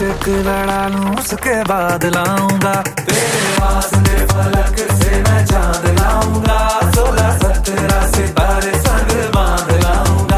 इश्क लड़ा लूं उसके बाद लाऊंगा तेरे वास्ते फलक से मैं चांद लाऊंगा 16-17 सितारे संग बांध लाऊंगा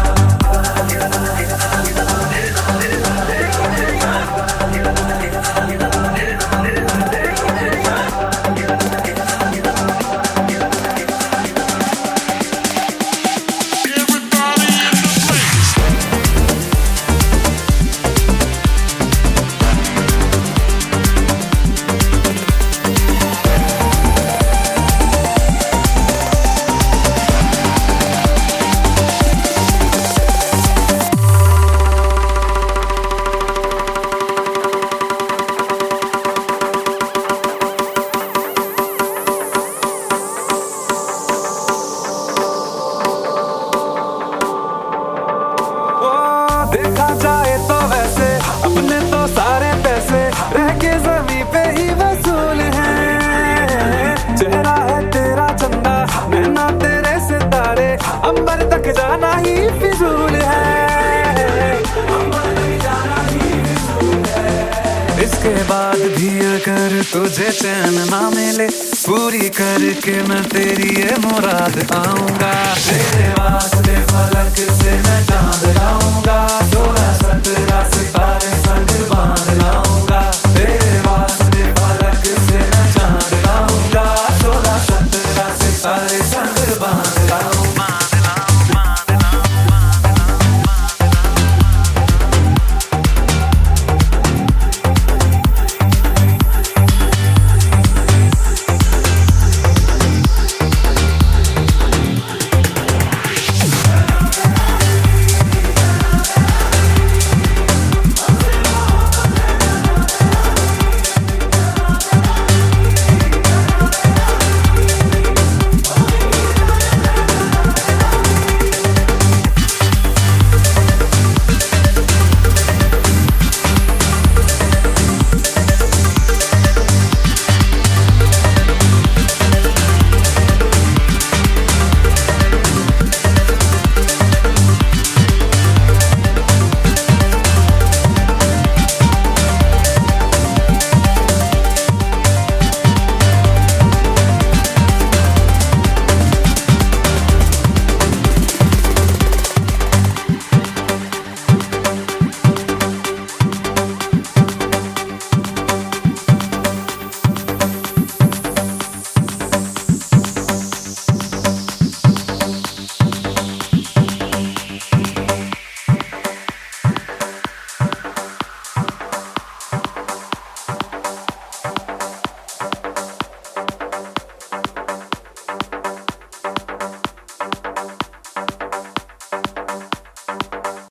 देखा जाए तो वैसे अपने तो सारे पैसे रह के जमीन पे ही वसूल हैं चेहरा है तेरा चंदा नैना तेरे सितारे अंबर तक जाना ही फिजूल है इसके बाद भी अगर तुझे चैन ना मिले पूरी करके मैं तेरी ये मुराद आऊंगा तेरे वास्ते फलक से मैं चांद लाऊंगा 16-17